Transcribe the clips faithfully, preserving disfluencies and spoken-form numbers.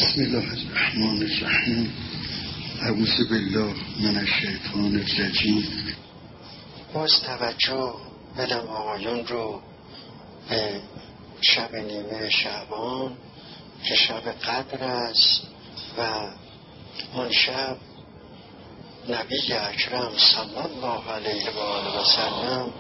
بسم الله الرحمن الرحیم. اعوذ بالله من الشیطان الرجیم. باز توجه بدم آقایون رو به شب نیمه شعبان که شب قدر است و اون شب نبی اکرم صلی الله علیه و آله و سلم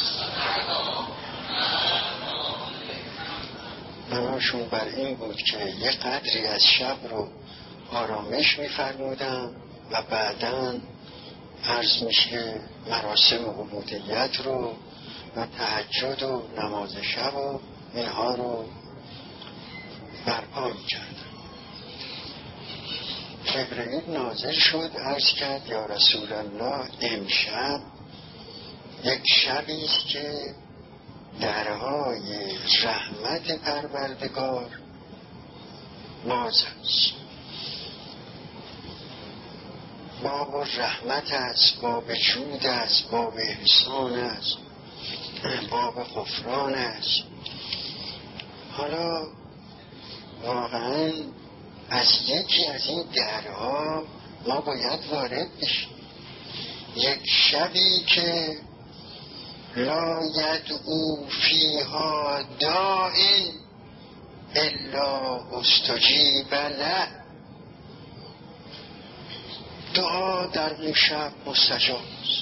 بناشون بر این بود که یه قدری از شب رو آرامش می‌فرمودن و بعداً عرض میشه مراسم عبودیت رو و تهجد و نماز شب و اینها رو برپا می‌کردن. جبرئیل نازل شد، عرض کرد یا رسول الله امشب یک شبی است که درهای رحمت پروردگار باز است، باب رحمت است، باب جود است، باب احسان است، باب غفران است. حالا واقعا از یکی از این درها ما باید وارد بشیم. یک شبی که لا یدعو فیها داعٍ الا استجیب له. دعا در اون شب مستجاب است.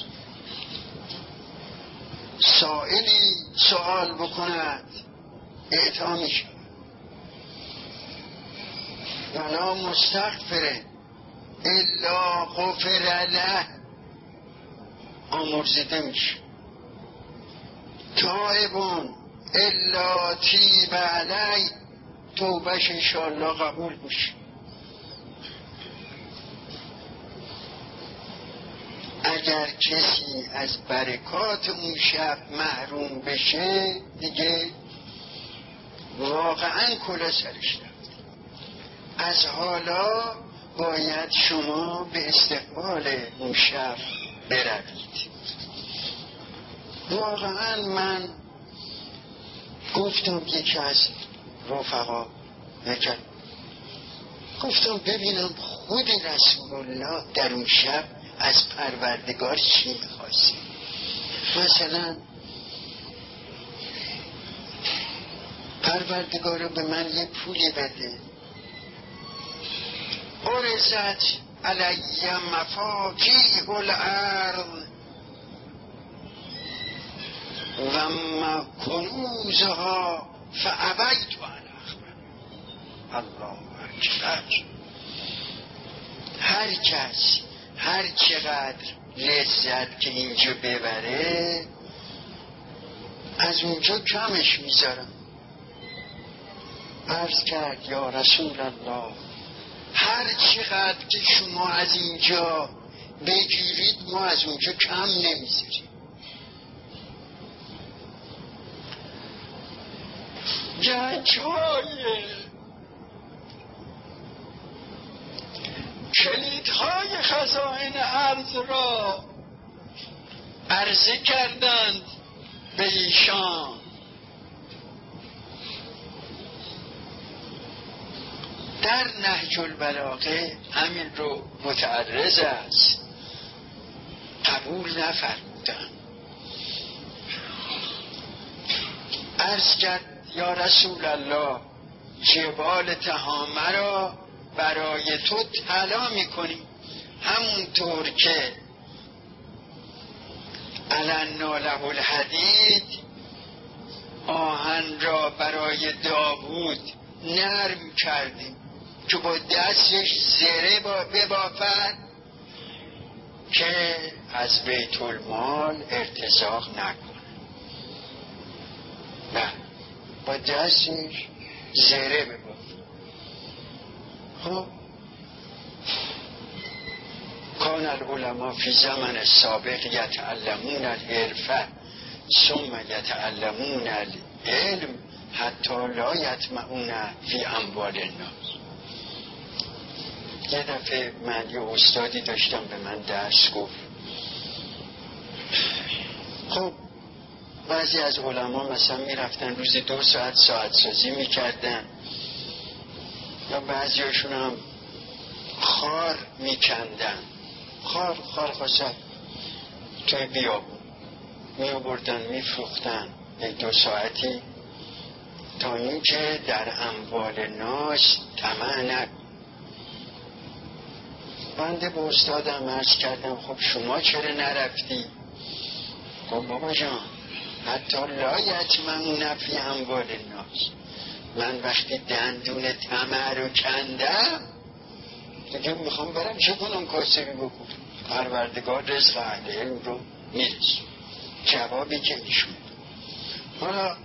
سائلی سوال بکند اعطا می شود، ولا مستغفر الا غفر له، آمرزیده می شود. تائبون الا تیب علی، توبهش انشاءالله قبول میشه. اگر کسی از برکات اون شب محروم بشه دیگه واقعا کلا سرش رفت. از حالا باید شما به استقبال اون شب بروید. واقعا من گفتم یکی از رفقا نکرد، گفتم ببینم خود رسول الله در اون شب از پروردگار چی می‌خواست. مثلا پروردگار به من یه پولی بده، عرضت علی مفاتیح الارض و ما کنوزها فابیت ان اخبر. الله اکبر. هر کس هر چقدر لذت که اینجا ببره از اونجا کمش میذارم. عرض کرد یا رسول الله هر چقدر که شما از اینجا بگیرید ما از اونجا کم نمیذاریم. گنج‌های کلیدهای خزائن ارض را عرضه کردند به ایشان. در نهج البلاغه همین رو متعرض است، قبول نفرمودند. عرض کرد یا رسول الله جبال تهامه را برای تو طلا میکنی، همونطور که علنا له الحدید آهن را برای داوود نرم کردیم که با دستش زره ببافد که از بیت المال ارتزاق نکنه. نه، با دستش زره ببافد. خب کان العلماء فی زمن السابق یتعلمون الحرفه ثم یتعلمون العلم حتی لا یطمعون فی اموال الناس. یه دفعه من یه استادی داشتم به من درس گفت. خب بعضی از علما مثلا میرفتن روزی دو ساعت ساعت سازی میکردن، یا بعضیاشون هم خار میکندن، خار خار خاصه توی بیابون میابردن میفروختن یک دو ساعتی، تا اینکه در اموال ناس طمع نکن. بنده به استادم عرض کردم خب شما چرا نرفتی؟ خب بابا جان حتی لا یتمعون فی اموال الناس، من وقتی دندون طمع رو کندم دیگه میخوام برم چه کنم؟ کاسبی بکنم، پروردگار رزق اهل علم رو میرسه. جوابی که ایشون حالا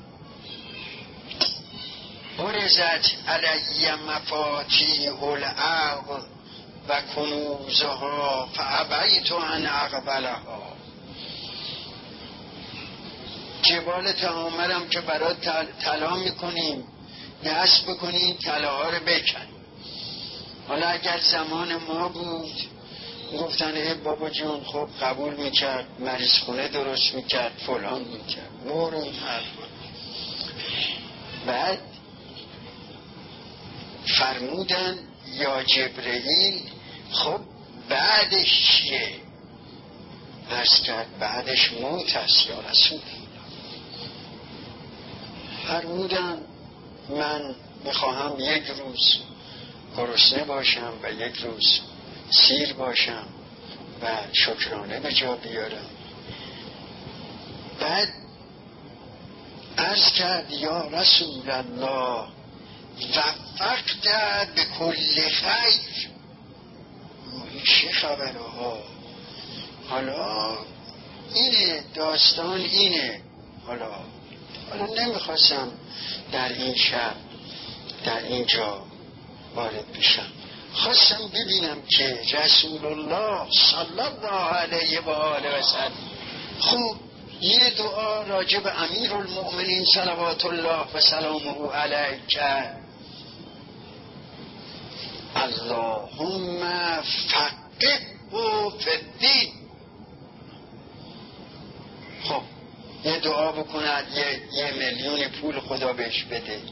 برزت علی مفاتیح الارض و کنوزها فابیت ان اقبلها، جبال تحامرم که برات طلا میکنیم دست بکنیم طلاها رو بکن. حالا اگر زمان ما بود گفتن ای بابا جون خب قبول میکرد، مریض خونه درست میکرد، فلان میکرد، مور این حرف. بعد فرمودن یا جبرئیل خب بعدش چیه؟ عرض کرد بعدش موت است یا رسول. فرمودن من میخواهم یک روز گرسنه باشم و یک روز سیر باشم و شکرانه به جا بیارم. بعد عرض کرد یا رسول الله وفقت به کل خیر. این چه خبره ها؟ حالا اینه داستان، اینه. حالا حالا نمیخواستم در این شب در اینجا وارد بشم، خواستم ببینم که رسول الله صلی الله علیه و آله و سلم خب یه دعا راجع به امیر المؤمنین صلوات الله و سلامه علیه کرد، اللهم فقهه فی الدین. خب یه دعا بکند یه, یه میلیون پول خدا بهش بده،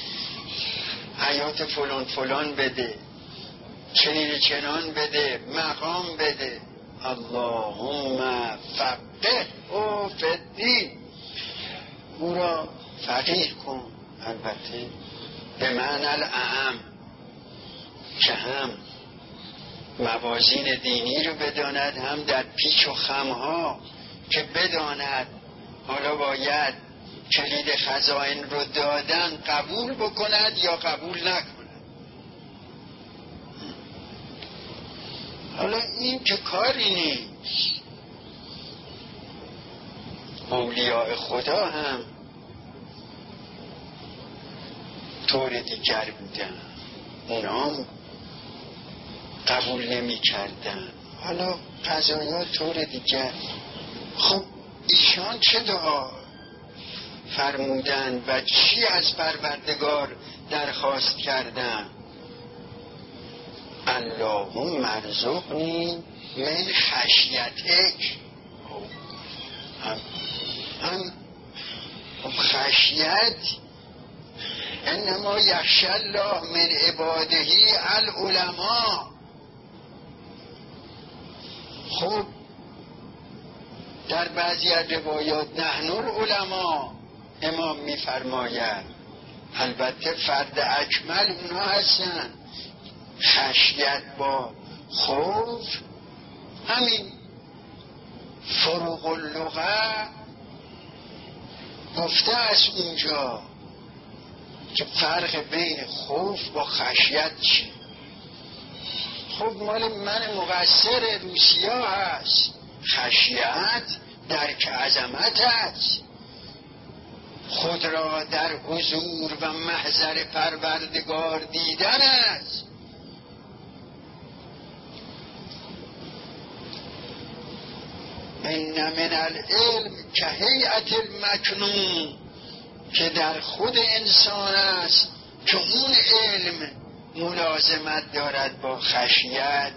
حیات فلان فلان بده، چنین چنان بده، مقام بده. اللهم فقهه فی الدین، او را فقیه کن، البته به معنی الاعم، که هم موازین دینی رو بداند، هم در پیچ و خمها که بداند حالا باید کلید خزائن رو دادن قبول بکند یا قبول نکند. حالا این که کاری نیست. اولیاء خدا هم طور دیگر بودن، اونا هم قبول نمی کردن. حالا قضایا طور دیگر. خب ایشان چه دعا فرمودن و چی از پروردگار درخواست کردن؟ اللهم ارزقنی من خشیتک. هم هم خشیت انما یخشی الله من عباده العلماء. خب در بعضی از روایات نحن العلماء امام میفرماید، البته فرد اکمل اونا هستن. خشیت با خوف همین فروق اللغه گفته است اونجا که فرق بین خوف با خشیت چی. خب مال من مقصر روسیا هست. خشیت درک عظمت است، خود را در حضور و محضر پروردگار دیدن است. این من العلم که هیئت المکنون، که در خود انسان است که اون علم ملازمت دارد با خشیت،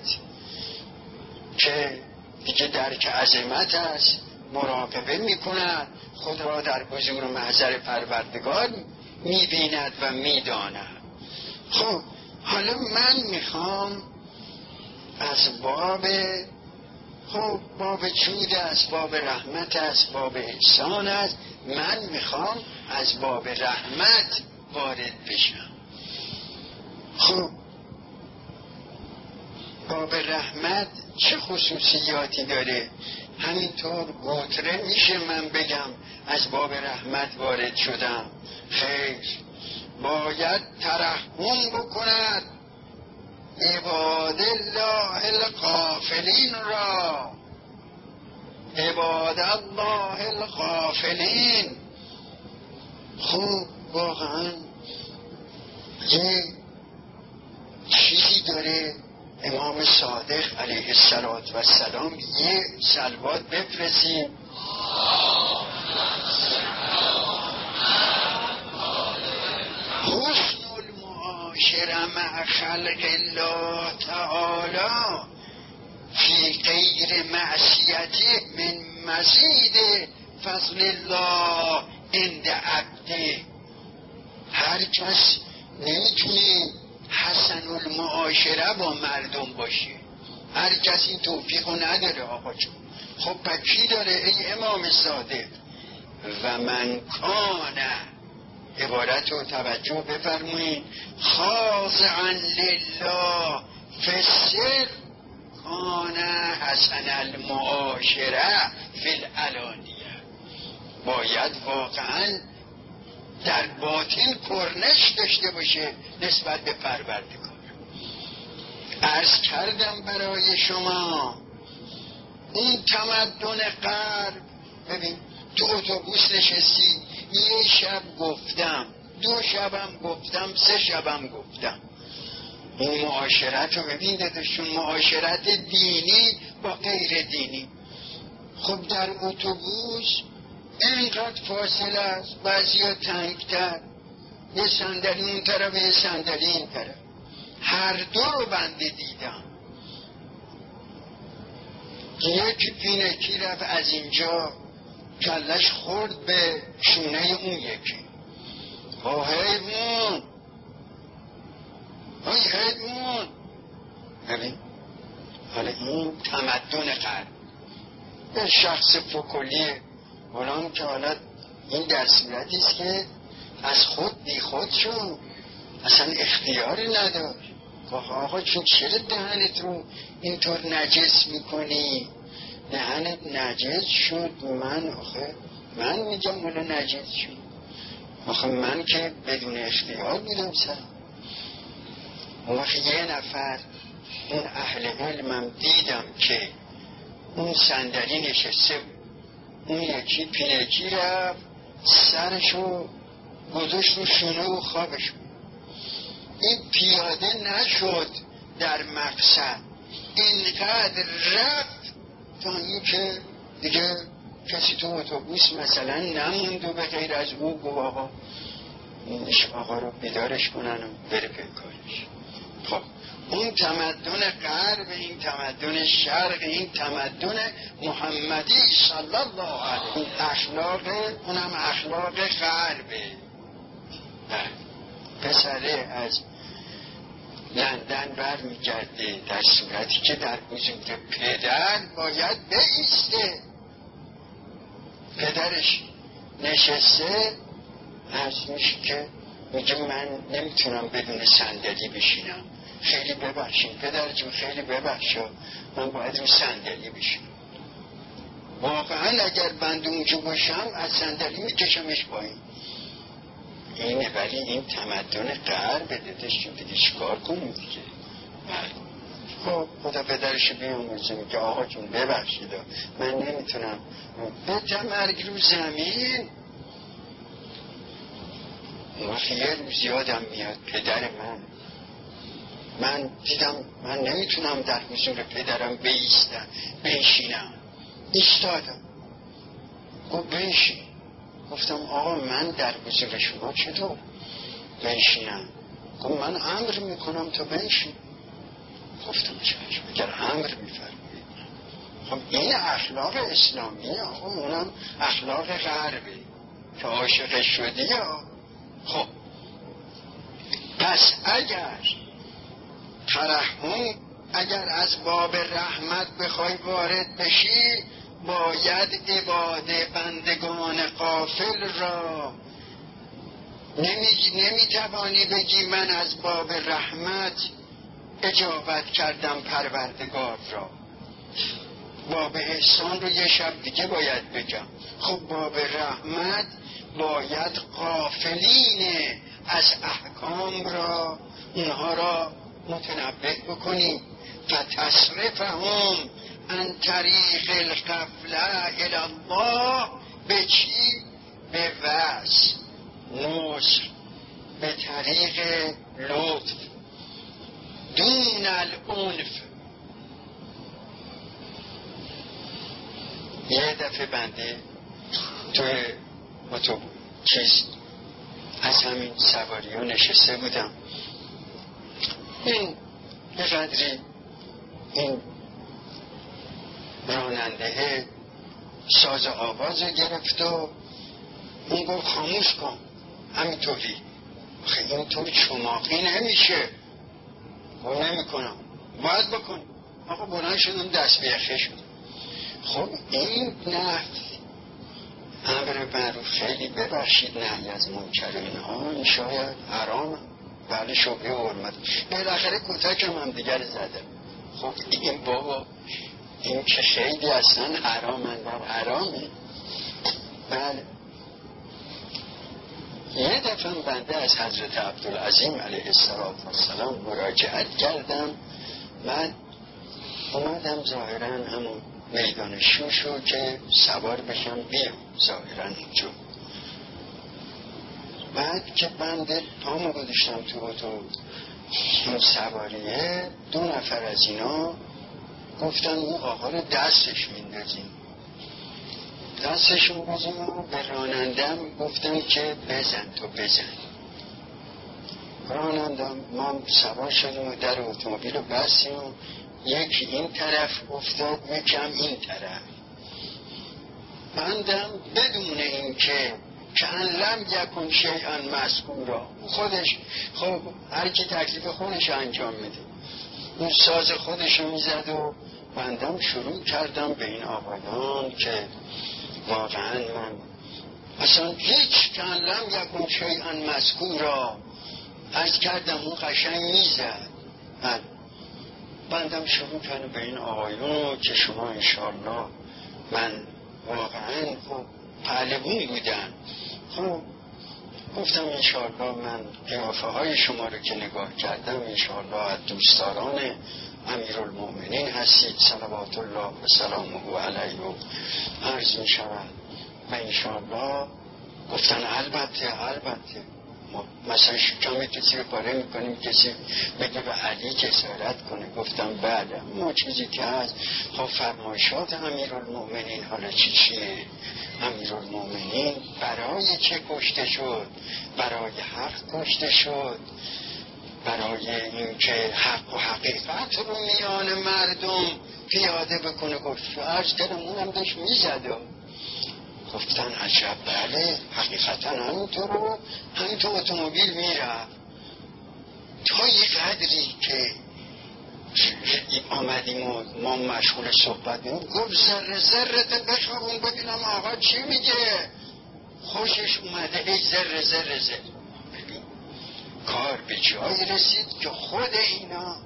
که دیگه درک عظمت است، مراقبه میکند، خود را در حضور و محضر پروردگار میبیند و میداند. خب حالا من میخوام از باب خب باب جود است، باب رحمت است، باب احسان است، من میخوام از باب رحمت وارد بشم. خب باب رحمت چه خصوصیاتی داره؟ همینطور گوتره میشه من بگم از باب رحمت وارد شدم؟ خیر، باید ترحم بکند عباد الله الغافلین را. عباد الله الغافلین. خب واقعا یه چیزی داره امام صادق علیه السلام، یه صلوات بفرستیم. حسن المعاشره مع خلق الله تعالی فی غیر معصیته من مزید فضل الله عند عبده. هر کس نمیتونه حسن المعاشره با مردم باشه، هر کس این توفیقو نداره آقا جون. خب پس کی داره ای امام صادق؟ و من کان، عبارت رو توجه بفرمایید، خاضعا لله فی السر کان حسن المعاشره فی العلانیه. باید واقعا در باطن پرنش داشته باشه نسبت به پروردگار. عرض کردم برای شما این تمدن غرب، ببین تو اتوبوس نشستی، یه شب گفتم، دو شبم گفتم، سه شبم گفتم، این معاشرت رو ببین داداشون، معاشرت دینی با غیر دینی. خب در اتوبوس اینقدر فاصله است، بعضی ها تنگتر، یه صندلی اون طرف یه صندلی این طرف، هر دو رو بنده دیدم. یکی پینکی رفت از اینجا کلش خورد به شونه اون یکی. آه حیوان، آه حیوان. ببین حالا این تمدن غرب، یه شخص فکلیه بلان که حالا این در صورتی است که از خود بی خود شد، اصلا اختیاری نداشت. آقا چون چرا دهنت رو اینطور نجس میکنی؟ دهنت نجس شد. من آخه من میگم اونا نجس شد، آخه من که بدون اختیار بودم سر. اون وقت یه نفر اون اهل علمم دیدم که اون صندلی نشسته، اون یکی پینکی رفت سرشو گذاشت رو شونه و خوابش بود. این پیاده نشد در مقصد، اینقدر رفت تا این که دیگه کسی تو اتوبوس مثلا نموند و به غیر از او گو آقا اینش آقا رو بیدارش کنن و بره به کارش. خب اون تمدن غرب، این تمدن شرق، این تمدن محمدی صلی الله علیه، این اخلاق اونم اخلاق غربه. پسره از لندن بر می گرده در صورتی که در حضور پدر باید بایسته. پدرش نشسته، عرض میشه که میگه من نمیتونم بدون صندلی بشینم، خیلی ببخشین پدر جون، خیلی ببخشا، من باید رو صندلی بشینم. واقعا اگر بند اونجا باشم از صندلی میکشمش پایین. اینه، ولی این تمدن غرب دادش دیگه چیکار کنیم دیگه؟ خب خدا پدرشو بیامرزه، میگه آقا جون ببخشید من نمیتونم، بده مرگ رو زمین. اون وقت یه روز یادم میاد پدر من، من دیدم من نمیتونم در حضور پدرم بایستم بنشینم، ایستادم. گفت بنشین. گفتم آقا من در حضور شما چطور بنشینم؟ گفت من امر میکنم تا بنشین. گفتم چشم، اگر امر میفرمایید. خب این اخلاق اسلامیه آقا، اونم اخلاق غربه که عاشق شدی ها. خب پس اگر ترحم اگر از باب رحمت بخوای وارد بشی باید عباد بندگان غافل را نمی نمیتوانی بگی من از باب رحمت اجابت کردم پروردگار را. باب احسان رو یه شب دیگه باید بگم. خب باب رحمت باید غافلین از احکام را اونها را متنبه بکنی. فتصرفهم عن طریق الغفله الی الله به چی؟ به وصل نصر به طریق لطف دون العنف. یه دفعه بنده توی اتوبوس چیز از همین سواری ها نشسته بودم، این یه قدری این راننده ساز آواز گرفت و اون گفت خاموش کن همینطوری. خیلی اینطوری چماقی نمیشه و نمی کنم باید بکن. آقا بلند شدم دست بیخه شد. خب این نه امر معروف خیلی ببخشید نهی از منکر اینها این شاید حرام بله شبه حرمت بالاخره کتکم هم دیگر زده. خب این بابا این که خیلی اصلا حرامن در حرامه. بله یه دفعه بنده از حضرت عبدالعظیم علیه السلام مراجعت کردم. من اومدم ظاهرا همون میدان شوشو که سوار بشم بیام ظاهرا اونجا. بعد که بنده پامو گذاشتم تو اتو این سواریه دو نفر از اینا گفتن اون آقا رو دستش میندازیم دستشون بزیم و به رانندم گفتن که بزن تو بزن. رانندم ما سوار شدیم و در اتومبیل رو بستیم و یکی این طرف افتاد یکم این طرف. بندم بدون این که کن لم یکن شیئا مذکورا خودش خب هر کی تکلیف خودش انجام میده اون ساز خودشو میزد و بندم شروع کردم به این آقایان که واقعا من اصلا هیچ کن لم یکن شیئا مذکورا عرض کردم اون قشنگ میزد. من بندم شروع کردم به این آقایون که شما انشاءالله من واقعا خب پهلوون بودن. خب گفتم انشاءالله من قیافه های شما رو که نگاه کردم انشاءالله از دوستداران امیرالمؤمنین هستید صلوات الله و سلامه علیه و عرض می شود و انشاءالله گفتن البته البته مثلا شکم کسی رو پاره میکنیم کسی بگه به علی جسارت کنه. گفتم بله ما چیزی که هست خب فرمایشات امیرالمؤمنین حالا چی چیه؟ امیرالمؤمنین برای چه کشته شد؟ برای حق کشته شد، برای اینکه حق و حقیقت رو میان مردم پیاده بکنه. گفت عرض دلم اونم داشت میزده. گفتن عجب بله حقیقتا همینطور رو همینطور اتومبیل میرفت تا یه قدری که آمدیم و ما مشغول صحبت بیم گفت ذره ذره بخوابون ببینم آقا چی میگه. خوشش اومده ای ذره ذره ذره. ببین کار به جایی رسید که خود اینا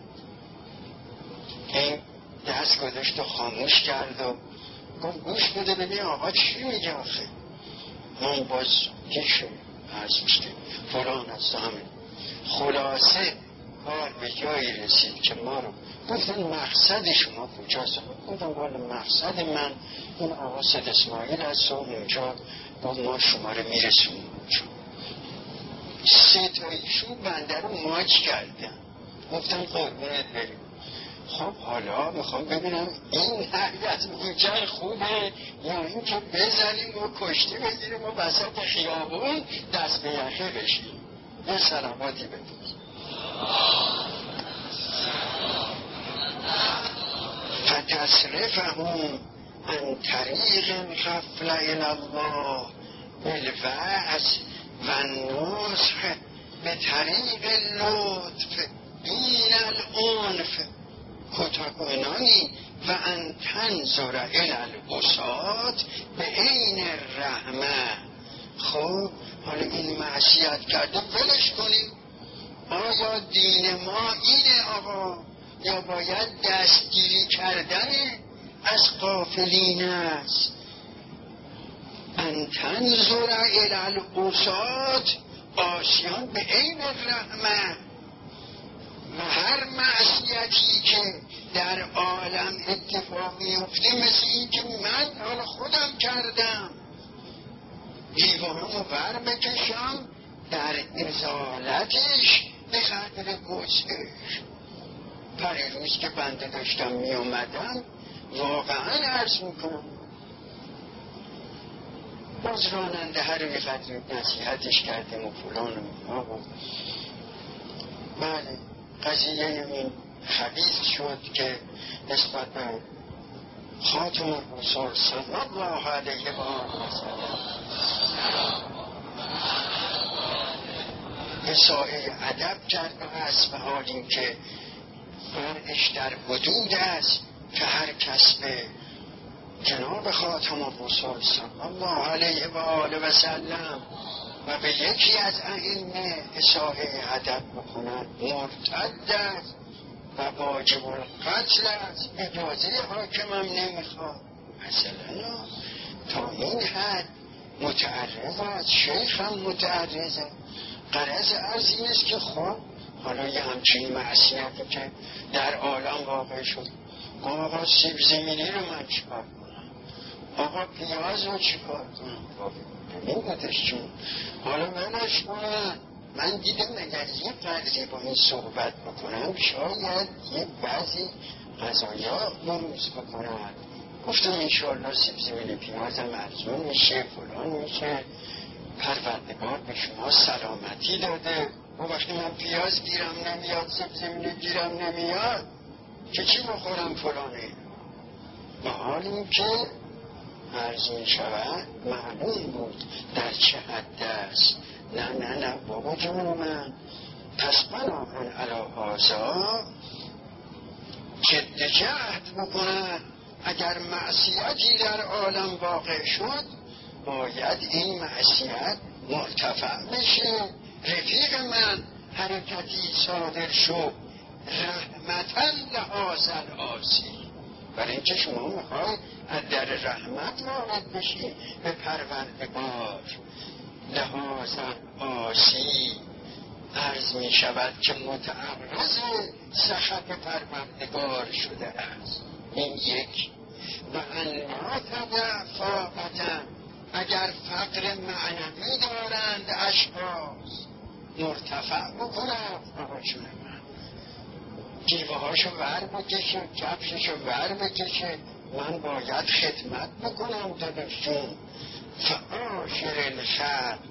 این دست گذاشت و خاموش کرد و گفت گوش بده ببین آقا چی میگه آخه. من باز کشه عرض میشه فلان هست همین. خلاصه کار به جایی رسید که ما رو گفتن مقصد شما کجاست؟ گفتم والا مقصد من این آقا سید اسماعیل هست و اونجا گفت ما شما رو میرسونیم اونجا. سه تایشون بنده رو ماچ کردن. گفتم قربونت بریم. خب حالا میخوام ببینم این نهی از منکر خوبه یا این که بزنیم و کشتی بگیریم و وسط خیابون دست به یخه بشیم. یه سلاماتی بدیم. فتصرفهم عن طریق الغفله الی الله بالوعظ و النصح به طریق لطف دون العنف آن کتکنانی و ان تنظر الی العصاة به عین الرحمه. خب حالا این معصیت کرده ولش کنیم؟ آیا دین ما اینه آقا؟ یا باید دستگیری کردن از غافلین است؟ ان تنظر الی العصاة، عاصیان به عین الرحمه. و هر معصیتی که در عالم اتفاق میفته مثل این که من حالا خودم کردم، دیوانمو بر بکشم در ازالتش به قدر گذشت. پریروز که بنده داشتم می اومدم واقعا عرض میکنم باز راننده هر به قدر نصیحتش کردیم و فلان و بله قضیه این خبیث شد که نسبت به خاتم الرسول صلی الله علیه و آله اساءه ادب کرد و هست، به حالی که فرعش در حدود است که هر کس به جناب خاتم الرسول صلی الله علیه و آله و سلم و به یکی از ائمه اساءه ادب بکند مرتد است و واجب القتل است. اجازه حاکمم نمیخواد. مثلا تا این حد متعرض است، شیخ هم متعرض است. غرض عرض این است که خب حالا یه همچین معصیتی که در عالم واقع شد، آقا سیب زمینی رو من چیکار کنم؟ آقا پیاز رو چیکار کنم؟ ببین بودش چون حالا منش کنم. من دیدم اگر یه قدری با این صحبت بکنم شاید یه بعضی قضایا بروز بکنم. گفتم انشاءالله سیب زمینی پیازم ارزون میشه، فلان میشه، پروردگار به شما سلامتی داده. و وقتی من پیاز گیرم نمیاد، سیب زمینی گیرم نمیاد، که چی بخورم فلانه؟ به حال این که عرض می شود معلوم بود در چه حد است. نه نه نه بابا جون من، پس بناهن علی هذا جد جهد بکنن. اگر معصیتی در عالم واقع شد باید این معصیت مرتفع بشه. رفیق من حرکتی صادر شد رحمتاً لهذا العاصی، برای اینکه شما میخواید از در رحمت وارد بشی به پروردگار. لهذا العاصی عرض می شود که متعرض سخط پروردگار شده است. این یک. و انها تدفاقتا، اگر فقر معنوی دارند اشخاص مرتفع بکنند آقاشون من، جیوه هاشو ور بکشه، کفششو ور بکشه، من باید خدمت بکنم داداشون. فعاشر الخلق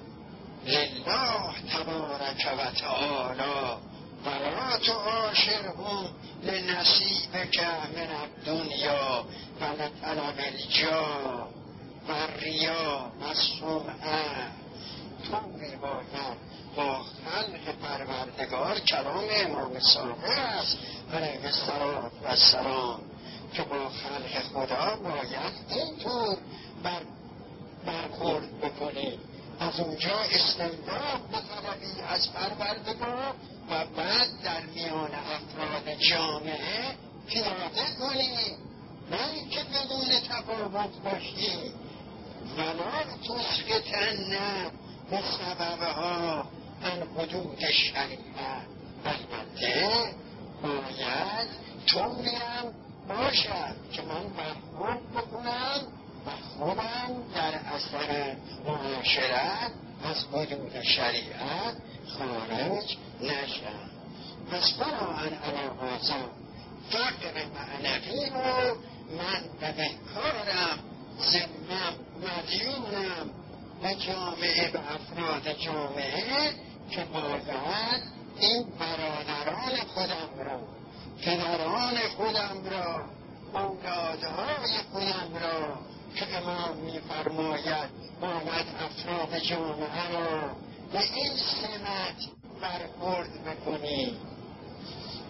لله تبارک و تعالی ولا تعاشرهم لنصیبک من الدنیا و لطلب الجاه و الریا و السمعه. تو میباید با خلق پروردگار، کلام امام صادق است علیه الصلاة و السلام، که با خلق خدا باید اینطور بر برخورد بکنی، از اونجا استمداد بطلبی از پروردگار و بعد در میان افراد جامعه پیاده کنی، نه اینکه بدون تفاوت باشی. ولا تسقطن به سببها عن حدود شریعه. البته باید طوری هم باشد که من برخورد بکنم و خودم در اثر معاشرت از حدود شریعت خارج نشم. پس بناهن علی هذا فقر معنوی رو من به بهکارم، ذمم، مدیونم به جامعه، به افراد جامعه، که باید این برادران خودم را، پدران خودم را، اولادهای خودم را که امام می‌فرماید باید افراد جامعه را به این سمت برخورد بکنی.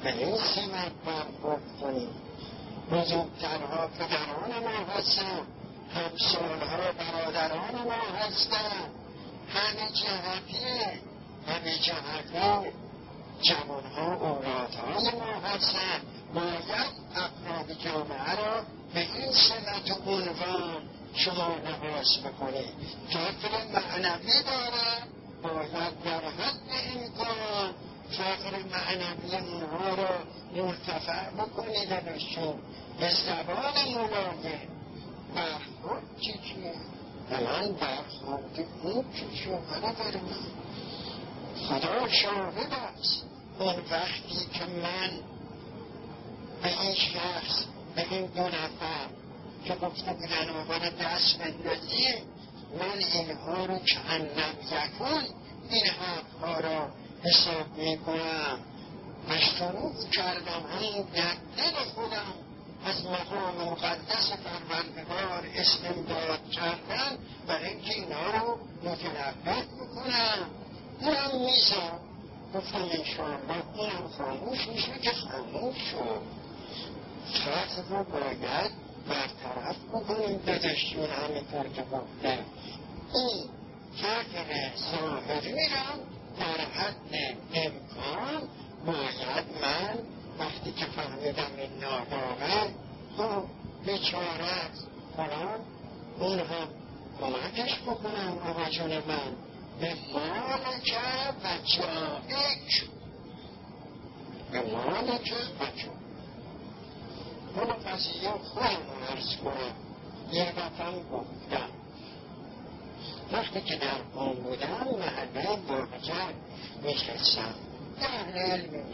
به این سمت برخورد کنیم. بزرگترها پدران ما هستند، همسالها برادران ما هستند، همه جهته همه جهته جوانها اولادهای ما هستند. باید افراد جامعه را به این سمت و عنوان شما لحاظ بکنید. فقر معنوی دارد، باید در حد امکان فقر معنوی اونها را مرتفع بکنید ازشون به زبان ملایم. برخورد چی چیه؟ به من برخورد اون چی شوهره بر من خدا شاهد است. اون وقتی که من به این شخص به این دو نفر که گفته بودن آقا دست بندازیم، من اینها رو که انم یکون این حقها را حساب میکنم و شروع کردم همون در دل خودم از مقام مقدس پروردگار استمداد کردن برای اینکه اینها رو متلقب بکنم. اونم میزم گفتم انشاءالله اونم خاموش میشه که خاموش شد. فقر رو باید برطرف بکنیم دادشون همینطور که گفته. این فقر ظاهری را در حد امکان باید من وقتی که فهمیدم این ناباور خب بیچاره است فلان اون هم کمکش بکنم. آقا جون من به مالک و جایک، به مالک و جایک اون قضیه خودم عرض کنم. یه دفعه گفتم وقتی که در اون بودم محله برجر میشستم در علمی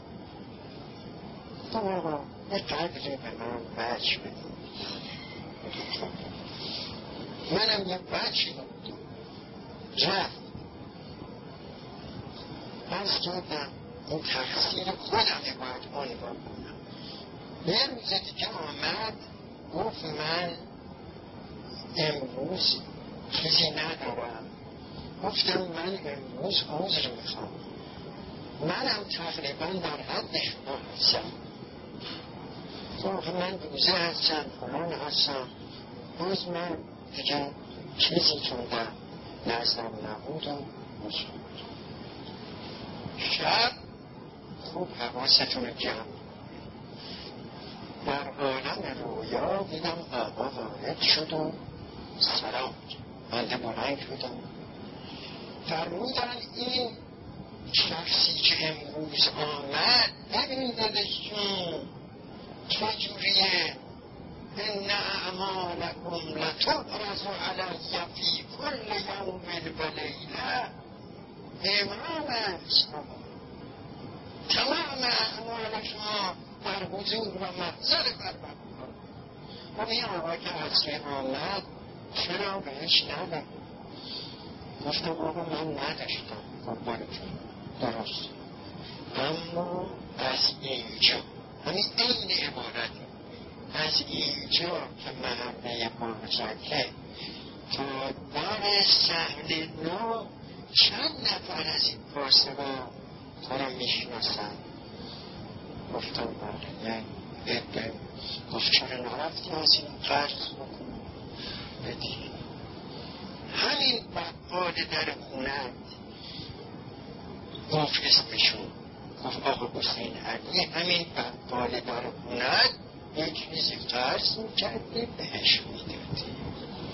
تو آقا یه قدری به من بچ بدیم. منم یه بچی بودم رفت از کردم این تقصیر خودمه باید عنوان کنم. یه روز دیگه آمد گفت من امروز چیزی ندارم. گفتم من امروز عذر میخوام، منم تقریبا در حد شما هستم. گفت من روزه هستم فلان هستم، باز من دیگه چیزی چونده نزدم نبود و میشه. شب خوب حواستون رو جمع. در عالم رویا دیدم آقا وارد شد و سلام بنده بلند شدم. فرمودن این شخصی که امروز آمد ببین دادشون چجوریه. ان اعمالکم لتعرض علی فی کل یوم و لیله. امام است تمام اعمال شما در حضور و محضر پروردگار. و این آقا که اصلی آمد چرا بهش ندارم؟ گفتم آقا من نداشتم قربانتون درست، اما از اینجا همین این عبارتی از اینجا که محله مارزکه تا در سهل نو چند نفر از این پاسبان تو را میشناسن. گفتم بله بده. گفت چرا نرفتی از این قرض بکن بدی. همین بقال در خونت گفت اسمشون، گفت آقا حسین علی همین بقال در خونت یک چیزی قرض میکردی بهش میدادی.